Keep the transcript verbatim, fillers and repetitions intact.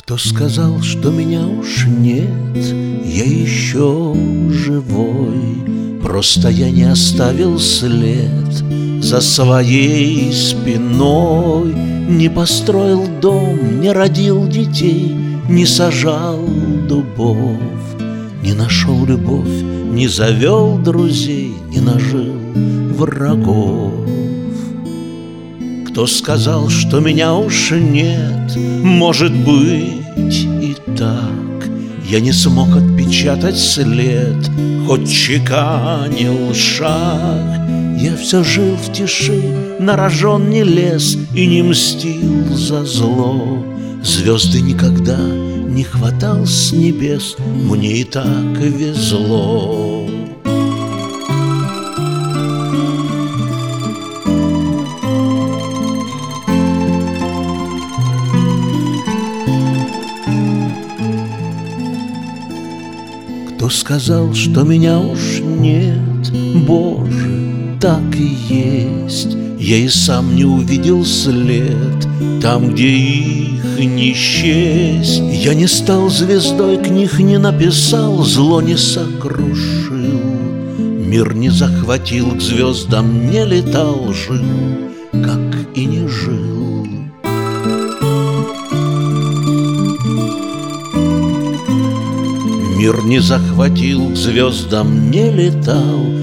Кто сказал, что меня уж нет, я еще живой. Просто я не оставил след за своей спиной. Не построил дом, не родил детей, не сажал дубов, не нашел любовь, не завел друзей, не нажил врагов. Кто сказал, что меня уж нет? Может быть и так. Я не смог отпечатать след, хоть чеканил шаг. Я все жил в тиши, на рожон не лез и не мстил за зло. Звезды никогда не хватал с небес, мне и так везло. Кто сказал, что меня уж нет? Боже, так и есть. Я и сам не увидел след там, где их не счесть. Я не стал звездой, книг не написал, зло не сокрушил, мир не захватил, к звездам не летал, жил, как и не жил. Мир не захватил, к звездам не летал,